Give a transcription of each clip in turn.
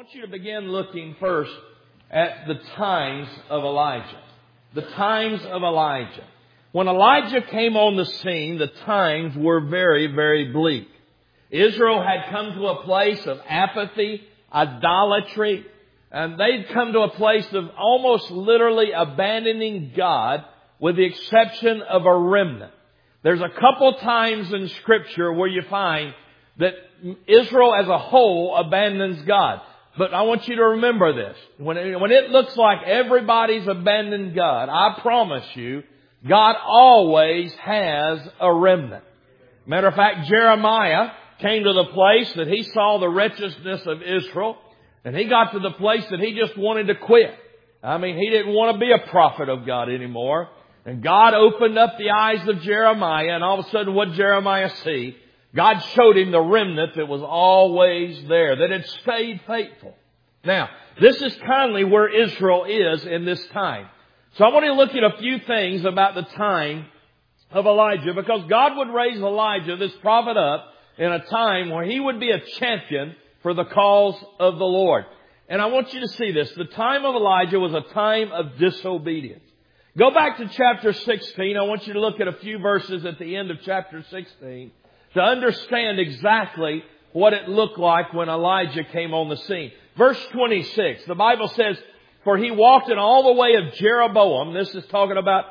want you to begin looking first at the times of Elijah. The times of Elijah. When Elijah came on the scene, the times were very, very bleak. Israel had come to a place of apathy, idolatry, and they'd come to a place of almost literally abandoning God with the exception of a remnant. There's a couple times in Scripture where you find that Israel as a whole abandons God. But I want you to remember this. When it looks like everybody's abandoned God, I promise you, God always has a remnant. Matter of fact, Jeremiah came to the place that he saw the wretchedness of Israel, and he got to the place that he just wanted to quit. I mean, he didn't want to be a prophet of God anymore. And God opened up the eyes of Jeremiah, and all of a sudden what did Jeremiah see? God showed him the remnant that was always there, that had stayed faithful. Now, this is kindly where Israel is in this time. So I want to look at a few things about the time of Elijah, because God would raise Elijah, this prophet, up in a time where he would be a champion for the cause of the Lord. And I want you to see this. The time of Elijah was a time of disobedience. Go back to chapter 16. I want you to look at a few verses at the end of chapter 16 to understand exactly what it looked like when Elijah came on the scene. Verse 26, the Bible says, "For he walked in all the way of Jeroboam." This is talking about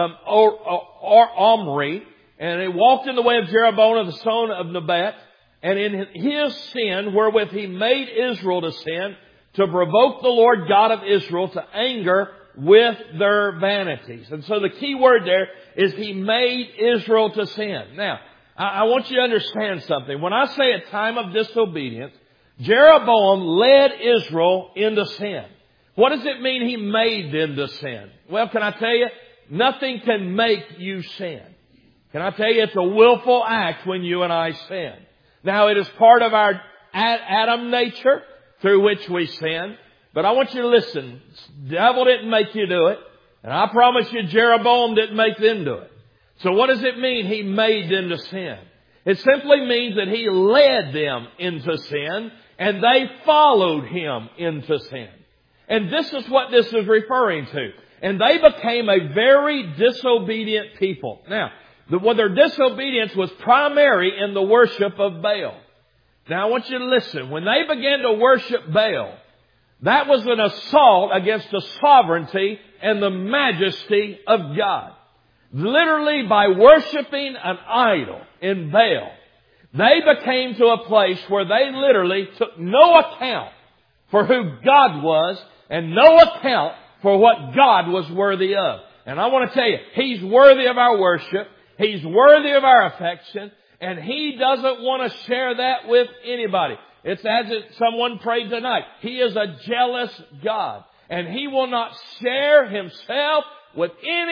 Omri. "And he walked in the way of Jeroboam, the son of Nebat, and in his sin, wherewith he made Israel to sin, to provoke the Lord God of Israel to anger with their vanities." And so the key word there is he made Israel to sin. Now, I want you to understand something. When I say a time of disobedience, Jeroboam led Israel into sin. What does it mean he made them to sin? Well, can I tell you? Nothing can make you sin. Can I tell you? It's a willful act when you and I sin. Now, it is part of our Adam nature through which we sin. But I want you to listen. The devil didn't make you do it. And I promise you, Jeroboam didn't make them do it. So what does it mean he made them to sin? It simply means that he led them into sin and they followed him into sin. And this is what this is referring to. And they became a very disobedient people. Now, their disobedience was primary in the worship of Baal. Now I want you to listen. When they began to worship Baal, that was an assault against the sovereignty and the majesty of God. Literally, by worshiping an idol in Baal, they became to a place where they literally took no account for who God was and no account for what God was worthy of. And I want to tell you, He's worthy of our worship. He's worthy of our affection. And He doesn't want to share that with anybody. It's as someone prayed tonight. He is a jealous God. And He will not share Himself with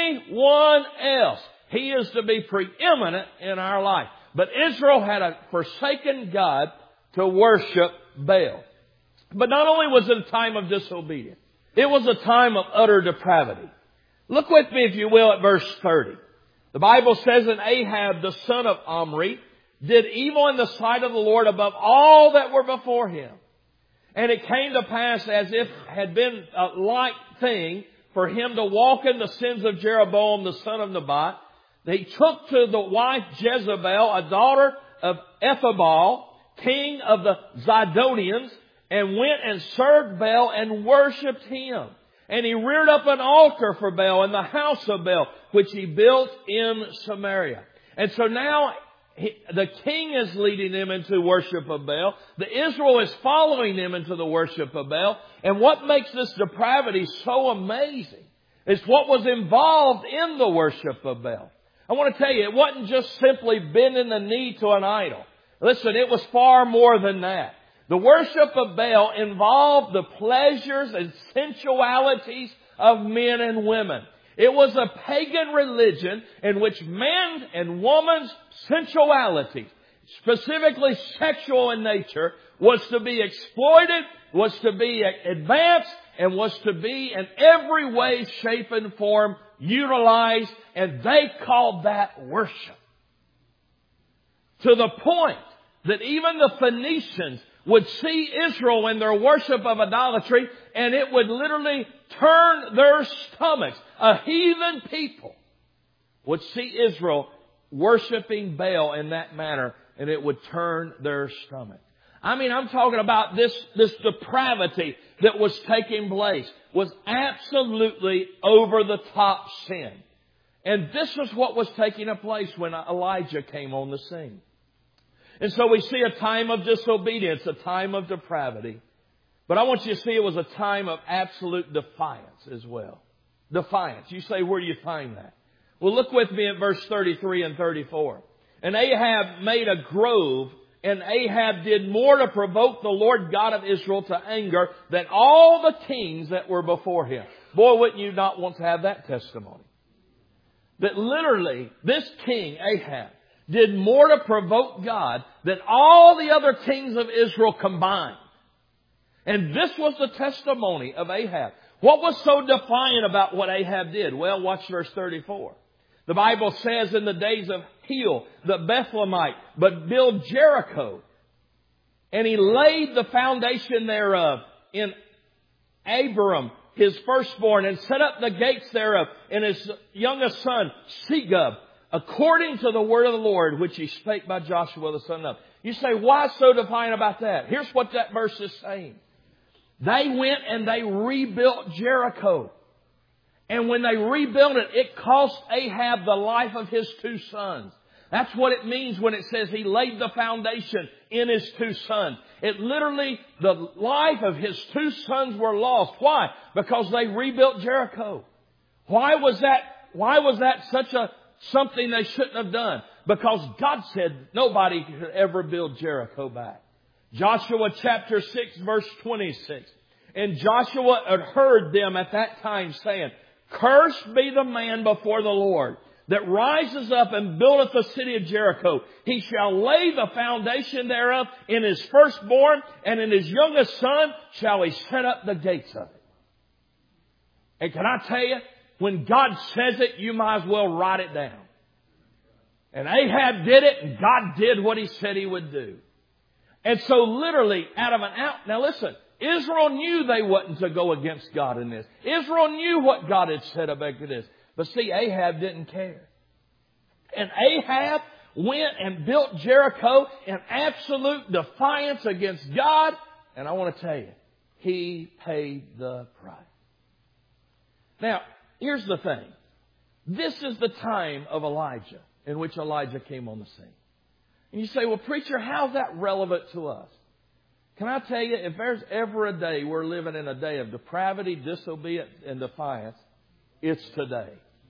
anyone else. He is to be preeminent in our life. But Israel had forsaken God to worship Baal. But not only was it a time of disobedience, it was a time of utter depravity. Look with me, if you will, at verse 30. The Bible says, "And Ahab, the son of Omri, did evil in the sight of the Lord above all that were before him. And it came to pass, as if had been a like thing for him to walk in the sins of Jeroboam, the son of Nebat, that he took to the wife Jezebel, a daughter of Ethbaal, king of the Zidonians, and went and served Baal and worshipped him. And he reared up an altar for Baal in the house of Baal, which he built in Samaria." And so now the king is leading them into worship of Baal. The Israel is following them into the worship of Baal. And what makes this depravity so amazing is what was involved in the worship of Baal. I want to tell you, it wasn't just simply bending the knee to an idol. Listen, it was far more than that. The worship of Baal involved the pleasures and sensualities of men and women. It was a pagan religion in which man and woman's sensuality, specifically sexual in nature, was to be exploited, was to be advanced, and was to be in every way, shape, and form utilized. And they called that worship. To the point that even the Phoenicians would see Israel in their worship of idolatry, and it would literally turn their stomachs. A heathen people would see Israel worshiping Baal in that manner, and it would turn their stomach. I mean, I'm talking about this depravity that was taking place was absolutely over the top sin. And this is what was taking place when Elijah came on the scene. And so we see a time of disobedience, a time of depravity. But I want you to see it was a time of absolute defiance as well. Defiance. You say, where do you find that? Well, look with me at verse 33 and 34. And Ahab made a grove, and Ahab did more to provoke the Lord God of Israel to anger than all the kings that were before him. Boy, wouldn't you not want to have that testimony? That literally, this king, Ahab, did more to provoke God than all the other kings of Israel combined. And this was the testimony of Ahab. What was so defiant about what Ahab did? Well, watch verse 34. The Bible says in the days of Heel, the Bethlehemite, but build Jericho. And he laid the foundation thereof in Abiram, his firstborn, and set up the gates thereof, and his youngest son, Segub, according to the word of the Lord, which he spake by Joshua the son of Nun. You say, why so defiant about that? Here's what that verse is saying. They went and they rebuilt Jericho. And when they rebuilt it, it cost Ahab the life of his two sons. That's what it means when it says he laid the foundation in his two sons. It literally, the life of his two sons were lost. Why? Because they rebuilt Jericho. Why was that something they shouldn't have done? Because God said nobody could ever build Jericho back. Joshua chapter 6 verse 26. And Joshua had heard them at that time saying, Cursed be the man before the Lord that rises up and buildeth the city of Jericho. He shall lay the foundation thereof in his firstborn, and in his youngest son shall he set up the gates of it. And can I tell you, when God says it, you might as well write it down. And Ahab did it, and God did what he said he would do. And so literally, now listen, Israel knew they wasn't to go against God in this. Israel knew what God had said about this. But see, Ahab didn't care. And Ahab went and built Jericho in absolute defiance against God. And I want to tell you, he paid the price. Now, here's the thing. This is the time of Elijah, in which Elijah came on the scene. And you say, well, preacher, how's that relevant to us? Can I tell you, if there's ever a day we're living in a day of depravity, disobedience, and defiance, it's today.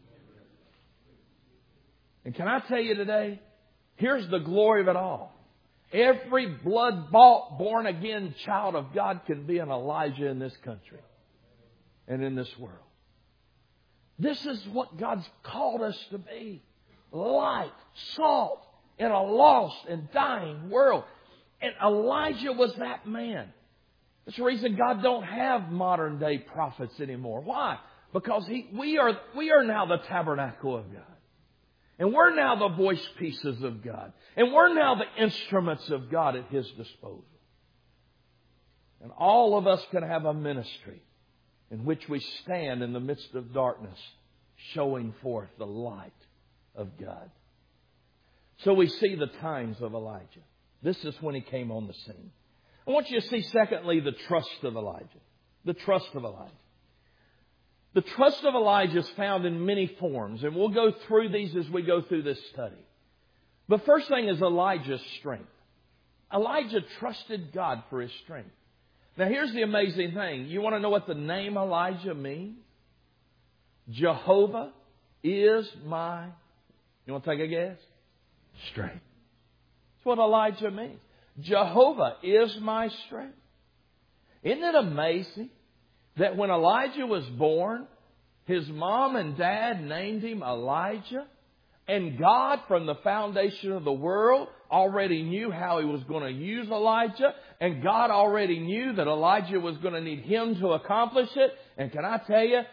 And can I tell you today, here's the glory of it all. Every blood-bought, born-again child of God can be an Elijah in this country and in this world. This is what God's called us to be. Light, salt in a lost and dying world. And Elijah was that man. That's the reason God don't have modern day prophets anymore. Why? Because we are now the tabernacle of God. And we're now the voice pieces of God. And we're now the instruments of God at His disposal. And all of us can have a ministry in which we stand in the midst of darkness, showing forth the light of God. So we see the times of Elijah. This is when he came on the scene. I want you to see, secondly, the trust of Elijah. The trust of Elijah. The trust of Elijah is found in many forms, and we'll go through these as we go through this study. The first thing is Elijah's strength. Elijah trusted God for his strength. Now, here's the amazing thing. You want to know what the name Elijah means? Jehovah is my, you want to take a guess? Strength. That's what Elijah means. Jehovah is my strength. Isn't it amazing that when Elijah was born, his mom and dad named him Elijah? And God, from the foundation of the world, already knew how He was going to use Elijah. And God already knew that Elijah was going to need him to accomplish it. And can I tell you,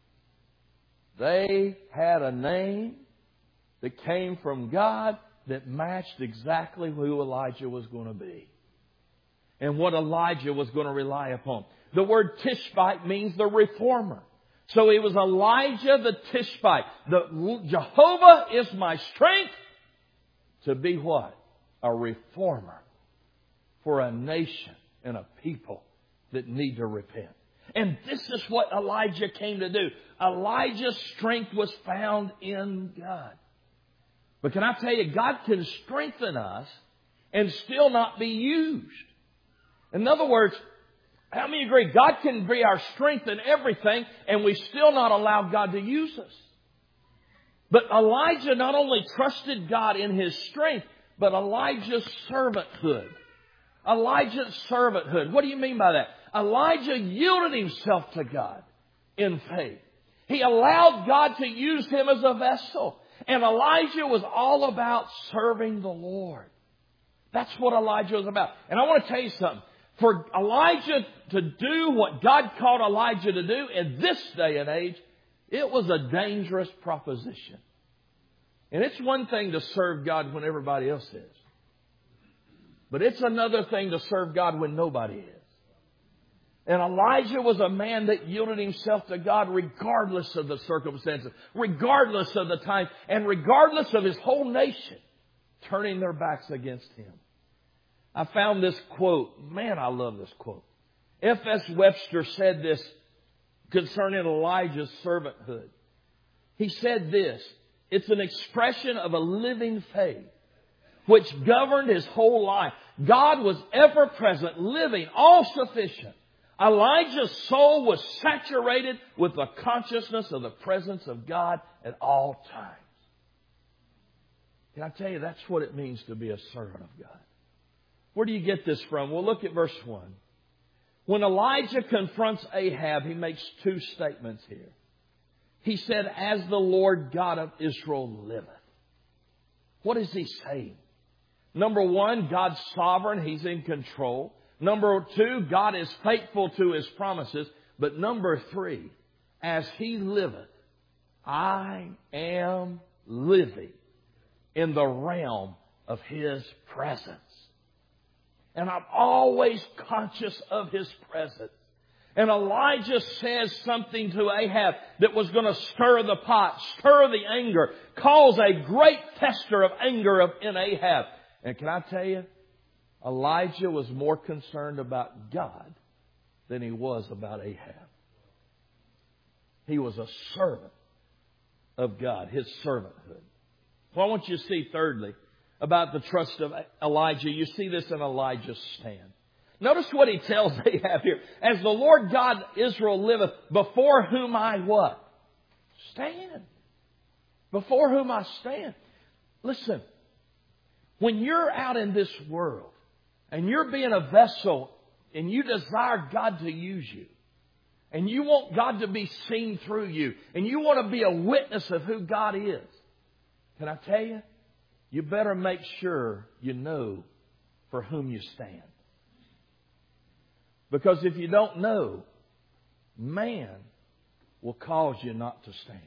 they had a name that came from God that matched exactly who Elijah was going to be. and what Elijah was going to rely upon. The word Tishbite means the reformer. So it was Elijah the Tishbite. Jehovah is my strength to be what? A reformer for a nation and a people that need to repent. And this is what Elijah came to do. Elijah's strength was found in God. But can I tell you, God can strengthen us and still not be used. In other words, how many agree God can be our strength in everything and we still not allow God to use us? But Elijah not only trusted God in his strength, but Elijah's servanthood. Elijah's servanthood. What do you mean by that? Elijah yielded himself to God in faith. He allowed God to use him as a vessel. And Elijah was all about serving the Lord. That's what Elijah was about. And I want to tell you something. For Elijah to do what God called Elijah to do in this day and age, it was a dangerous proposition. And it's one thing to serve God when everybody else is. But it's another thing to serve God when nobody is. And Elijah was a man that yielded himself to God regardless of the circumstances, regardless of the time, and regardless of his whole nation turning their backs against him. I found this quote. Man, I love this quote. F.S. Webster said this concerning Elijah's servanthood. He said this: it's an expression of a living faith which governed his whole life. God was ever present, living, all sufficient. Elijah's soul was saturated with the consciousness of the presence of God at all times. Can I tell you, that's what it means to be a servant of God. Where do you get this from? Well, look at verse 1. When Elijah confronts Ahab, he makes two statements here. He said, as the Lord God of Israel liveth. What is he saying? Number one, God's sovereign. He's in control. Number two, God is faithful to his promises. But number three, as he liveth, I am living in the realm of his presence. And I'm always conscious of his presence. And Elijah says something to Ahab that was going to stir the pot, stir the anger, cause a great fester of anger in Ahab. And can I tell you, Elijah was more concerned about God than he was about Ahab. He was a servant of God, his servanthood. Well, I want you to see, thirdly, about the trust of Elijah. You see this in Elijah's stand. Notice what he tells Ahab here. As the Lord God Israel liveth, before whom I what? Stand. Before whom I stand. Listen, when you're out in this world and you're being a vessel and you desire God to use you and you want God to be seen through you and you want to be a witness of who God is, can I tell you? You better make sure you know for whom you stand. Because if you don't know, man will cause you not to stand.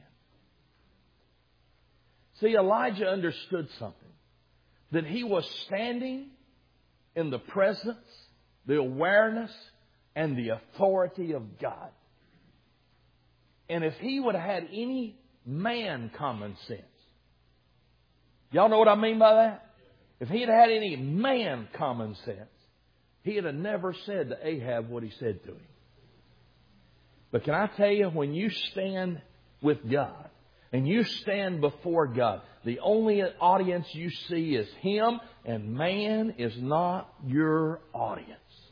See, Elijah understood something. That he was standing in the presence, the awareness, and the authority of God. And if he would have had any man common sense, y'all know what I mean by that? If he had had any man common sense, he'd have never said to Ahab what he said to him. But can I tell you, when you stand with God and you stand before God, the only audience you see is him, and man is not your audience.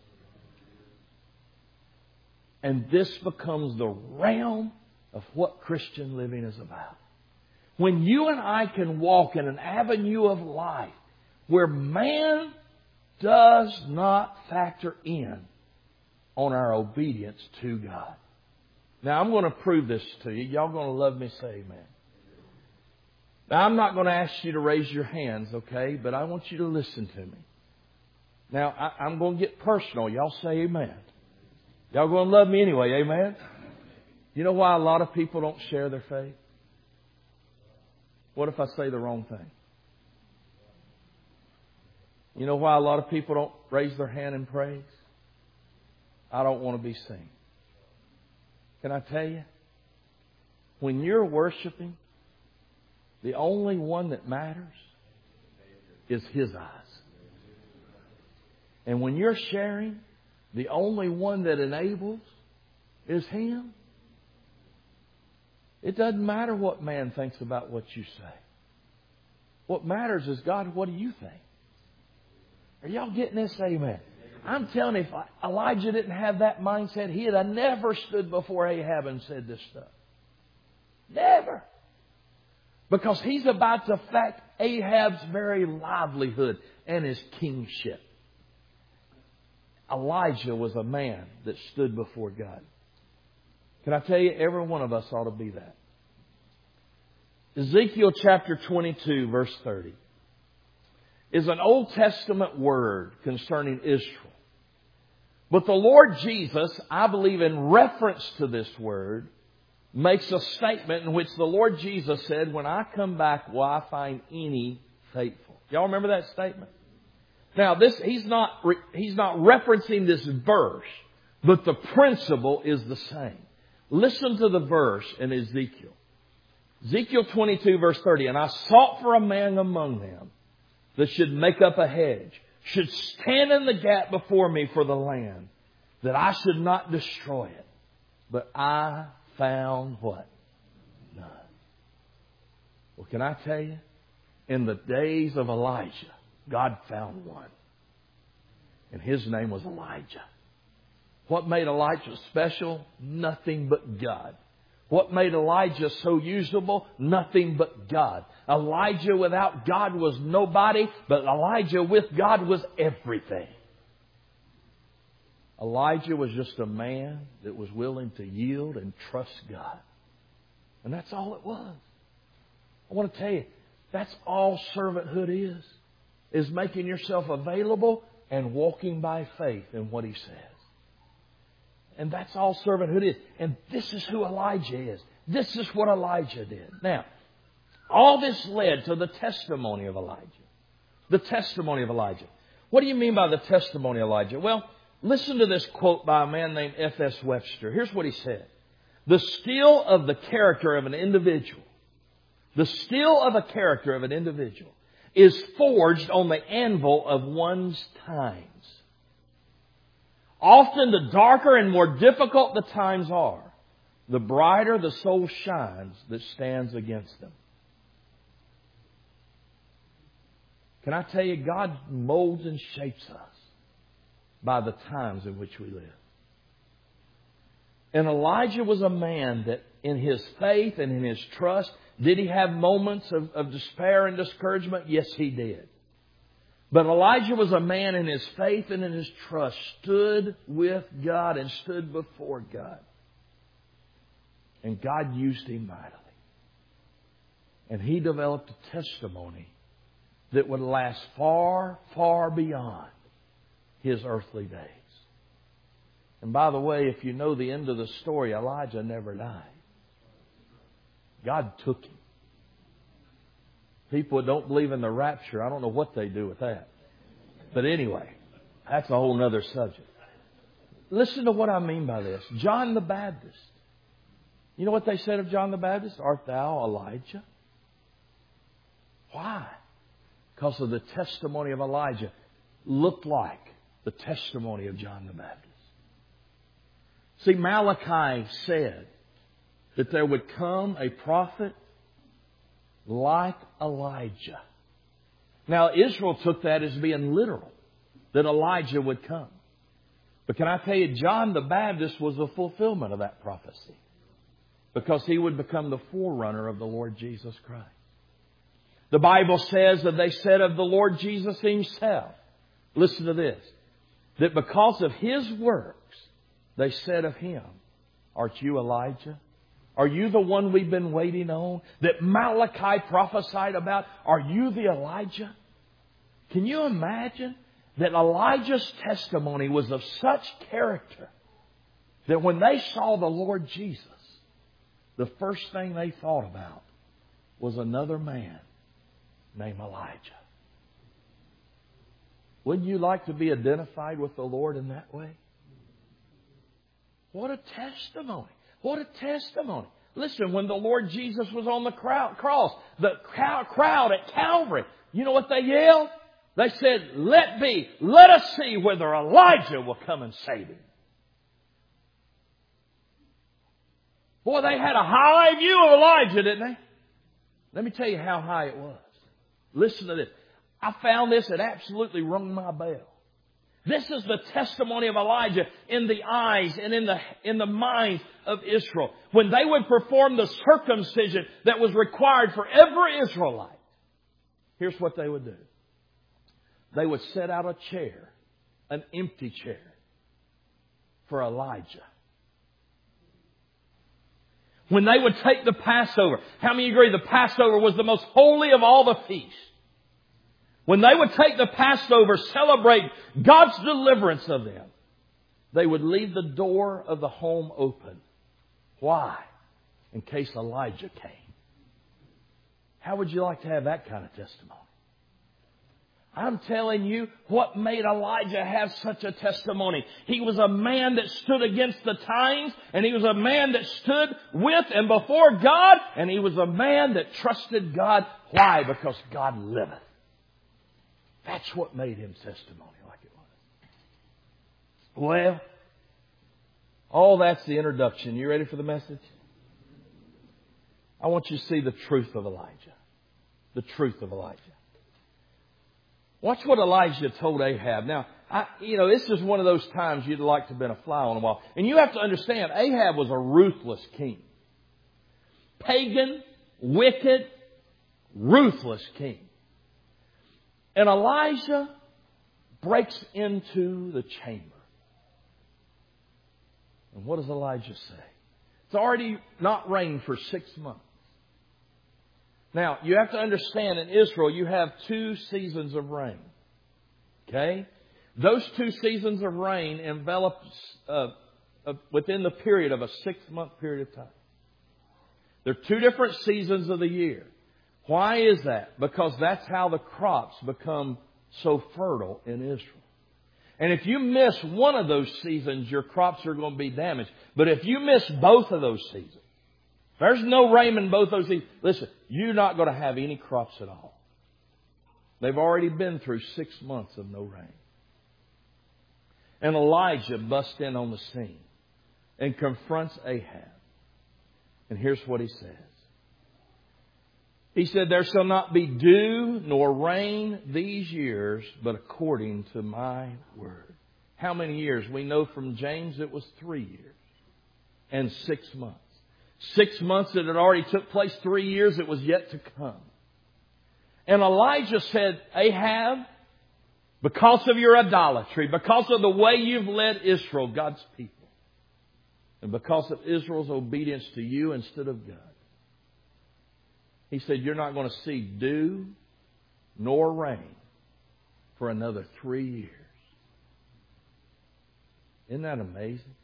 And this becomes the realm of what Christian living is about. When you and I can walk in an avenue of life where man does not factor in on our obedience to God. Now, I'm going to prove this to you. Y'all going to love me, say amen. Now, I'm not going to ask you to raise your hands, okay? But I want you to listen to me. Now, I'm going to get personal. Y'all say amen. Y'all going to love me anyway, amen? You know why a lot of people don't share their faith? What if I say the wrong thing? You know why a lot of people don't raise their hand in praise? I don't want to be seen. Can I tell you? When you're worshiping, the only one that matters is His eyes. And when you're sharing, the only one that enables is Him. It doesn't matter what man thinks about what you say. What matters is, God, what do you think? Are y'all getting this? Amen. I'm telling you, if Elijah didn't have that mindset, he had never stood before Ahab and said this stuff. Never. Because he's about to affect Ahab's very livelihood and his kingship. Elijah was a man that stood before God. Can I tell you, every one of us ought to be that. Ezekiel chapter 22, verse 30, is an Old Testament word concerning Israel. But the Lord Jesus, I believe in reference to this word, makes a statement in which the Lord Jesus said, when I come back, will I find any faithful? Y'all remember that statement? Now, he's not referencing this verse, but the principle is the same. Listen to the verse in Ezekiel. Ezekiel 22, verse 30, and I sought for a man among them that should make up a hedge, should stand in the gap before me for the land, that I should not destroy it. But I found what? None. Well, can I tell you? In the days of Elijah, God found one. And his name was Elijah. What made Elijah special? Nothing but God. What made Elijah so usable? Nothing but God. Elijah without God was nobody, but Elijah with God was everything. Elijah was just a man that was willing to yield and trust God. And that's all it was. I want to tell you, that's all servanthood is making yourself available and walking by faith in what He says. And that's all servanthood is. And this is who Elijah is. This is what Elijah did. Now, all this led to the testimony of Elijah. The testimony of Elijah. What do you mean by the testimony of Elijah? Well, listen to this quote by a man named F.S. Webster. Here's what he said. The steel of the character of an individual, the steel of a character of an individual is forged on the anvil of one's times. Often the darker and more difficult the times are, the brighter the soul shines that stands against them. Can I tell you, God molds and shapes us by the times in which we live. And Elijah was a man that in his faith and in his trust, did he have moments of despair and discouragement? Yes, he did. But Elijah was a man in his faith and in his trust, stood with God and stood before God. And God used him mightily. And he developed a testimony that would last far, far beyond his earthly days. And by the way, if you know the end of the story, Elijah never died. God took him. People that don't believe in the rapture, I don't know what they do with that. But anyway, that's a whole other subject. Listen to what I mean by this. John the Baptist. You know what they said of John the Baptist? Art thou Elijah? Why? Because of the testimony of Elijah looked like the testimony of John the Baptist. See, Malachi said that there would come a prophet like Elijah. Now, Israel took that as being literal, that Elijah would come. But can I tell you, John the Baptist was the fulfillment of that prophecy, because he would become the forerunner of the Lord Jesus Christ. The Bible says that they said of the Lord Jesus Himself, listen to this, that because of His works, they said of Him, art you Elijah? Are you the one we've been waiting on? That Malachi prophesied about? Are you the Elijah? Can you imagine that Elijah's testimony was of such character that when they saw the Lord Jesus, the first thing they thought about was another man named Elijah. Wouldn't you like to be identified with the Lord in that way? What a testimony. What a testimony. Listen, when the Lord Jesus was on the cross, the crowd at Calvary, you know what they yelled? They said, let us see whether Elijah will come and save him. Boy, they had a high view of Elijah, didn't they? Let me tell you how high it was. Listen to this. I found this, it absolutely rung my bell. This is the testimony of Elijah in the eyes and in the minds of Israel. When they would perform the circumcision that was required for every Israelite, here's what they would do. They would set out a chair, an empty chair, for Elijah. When they would take the Passover, how many agree the Passover was the most holy of all the feasts? When they would take the Passover, celebrate God's deliverance of them, they would leave the door of the home open. Why? In case Elijah came. How would you like to have that kind of testimony? I'm telling you what made Elijah have such a testimony. He was a man that stood against the times, and he was a man that stood with and before God, and he was a man that trusted God. Why? Because God liveth. That's what made him testimony like it was. Well, that's the introduction. You ready for the message? I want you to see the truth of Elijah. The truth of Elijah. Watch what Elijah told Ahab. Now, this is one of those times you'd like to have been a fly on the wall. And you have to understand, Ahab was a ruthless king. Pagan, wicked, ruthless king. And Elijah breaks into the chamber. And what does Elijah say? It's already not rained for 6 months. Now, you have to understand, in Israel, you have 2 seasons of rain. Okay? Those 2 seasons of rain envelop within the period of a 6-month period of time. There are 2 different seasons of the year. Why is that? Because that's how the crops become so fertile in Israel. And if you miss one of those seasons, your crops are going to be damaged. But if you miss both of those seasons, there's no rain in both those seasons. Listen, you're not going to have any crops at all. They've already been through 6 months of no rain. And Elijah busts in on the scene and confronts Ahab. And here's what he says. He said, there shall not be dew nor rain these years, but according to my word. How many years? We know from James it was 3 years and 6 months. 6 months it had already took place. 3 years it was yet to come. And Elijah said, Ahab, because of your idolatry, because of the way you've led Israel, God's people, and because of Israel's obedience to you instead of God, he said, you're not going to see dew nor rain for another 3 years. Isn't that amazing?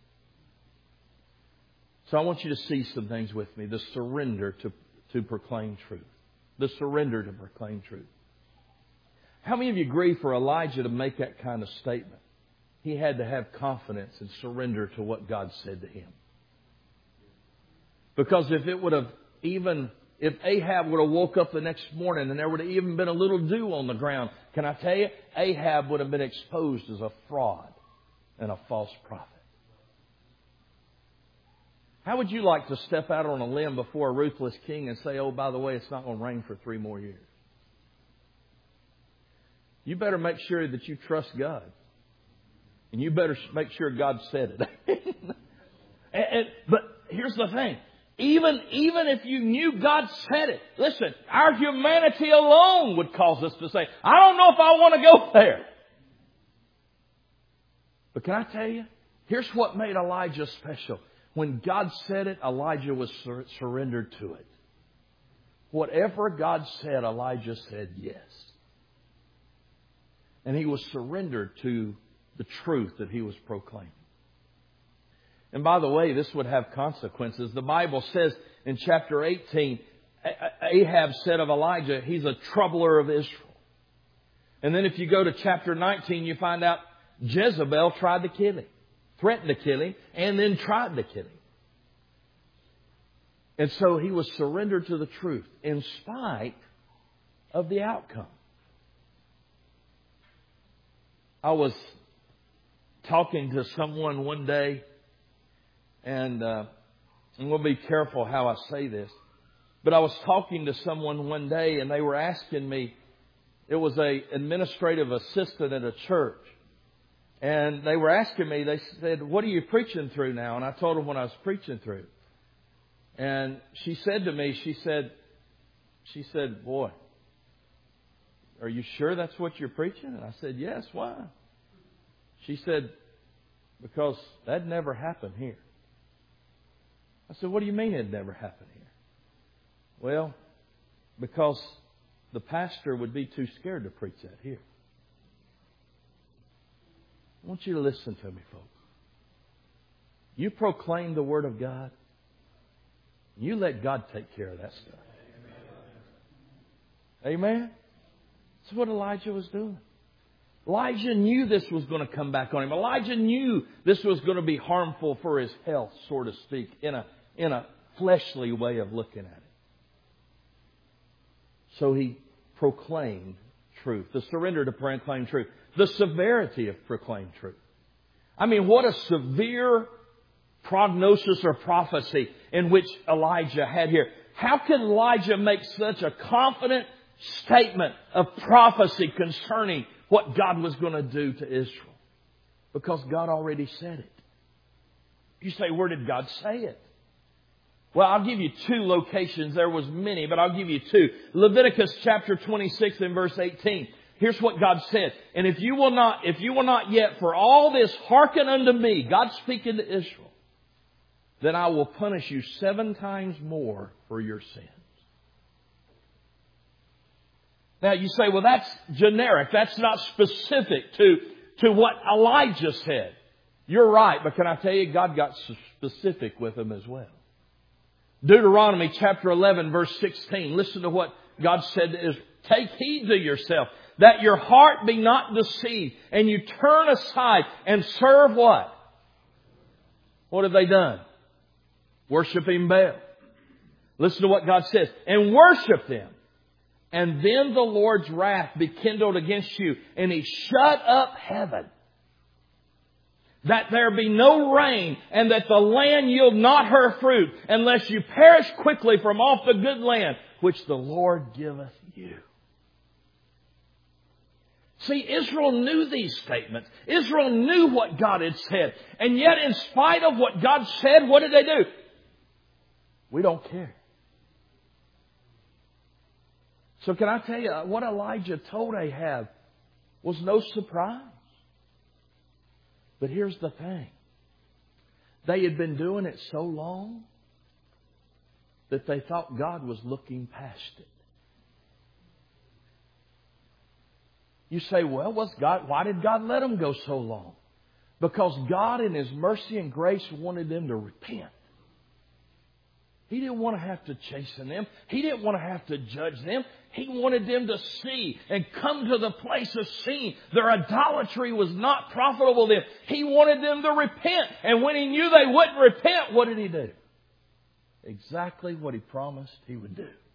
So I want you to see some things with me. The surrender to proclaim truth. The surrender to proclaim truth. How many of you agree for Elijah to make that kind of statement? He had to have confidence and surrender to what God said to him. Because if Ahab would have woke up the next morning and there would have even been a little dew on the ground, can I tell you, Ahab would have been exposed as a fraud and a false prophet. How would you like to step out on a limb before a ruthless king and say, oh, by the way, it's not going to rain for 3 more years? You better make sure that you trust God. And you better make sure God said it. But here's the thing. Even if you knew God said it, listen, our humanity alone would cause us to say, I don't know if I want to go there. But can I tell you, here's what made Elijah special. When God said it, Elijah was surrendered to it. Whatever God said, Elijah said yes. And he was surrendered to the truth that he was proclaiming. And by the way, this would have consequences. The Bible says in chapter 18, Ahab said of Elijah, he's a troubler of Israel. And then if you go to chapter 19, you find out Jezebel tried to kill him, threatened to kill him, and then tried to kill him. And so he was surrendered to the truth in spite of the outcome. I was talking to someone one day, and I'm going to be careful how I say this, but I was talking to someone one day, and they were asking me, it was an administrative assistant at a church, and they were asking me, they said, "What are you preaching through now?" And I told them what I was preaching through. And she said to me, she said, "Boy, are you sure that's what you're preaching?" And I said, "Yes, why?" She said, "Because that never happened here." I said, "What do you mean it never happened here?" "Well, because the pastor would be too scared to preach that here." I want you to listen to me, folks. You proclaim the Word of God. You let God take care of that stuff. Amen? That's what Elijah was doing. Elijah knew this was going to come back on him. Elijah knew this was going to be harmful for his health, so to speak, in a fleshly way of looking at it. So he proclaimed truth. The surrender to proclaim truth. The severity of proclaimed truth. I mean, what a severe prognosis or prophecy in which Elijah had here. How could Elijah make such a confident statement of prophecy concerning what God was going to do to Israel? Because God already said it. You say, where did God say it? Well, I'll give you two locations. There was many, but I'll give you two. Leviticus chapter 26 and verse 18. Here's what God said. "And if you will not yet for all this hearken unto me," God speaking to Israel, "then I will punish you 7 times more for your sins." Now you say, well, that's generic. That's not specific to what Elijah said. You're right, but can I tell you, God got specific with him as well. Deuteronomy chapter 11 verse 16. Listen to what God said to Israel. "Take heed to yourself, that your heart be not deceived, and you turn aside and serve" what? What have they done? Worshiping Baal. Listen to what God says. "And worship them. And then the Lord's wrath be kindled against you, and He shut up heaven, that there be no rain, and that the land yield not her fruit, unless you perish quickly from off the good land, which the Lord giveth you." See, Israel knew these statements. Israel knew what God had said. And yet, in spite of what God said, what did they do? We don't care. So can I tell you, what Elijah told Ahab was no surprise. But here's the thing. They had been doing it so long that they thought God was looking past it. You say, well, why did God let them go so long? Because God in His mercy and grace wanted them to repent. He didn't want to have to chasten them. He didn't want to have to judge them. He wanted them to see and come to the place of seeing their idolatry was not profitable to them. He wanted them to repent. And when He knew they wouldn't repent, what did He do? Exactly what He promised He would do.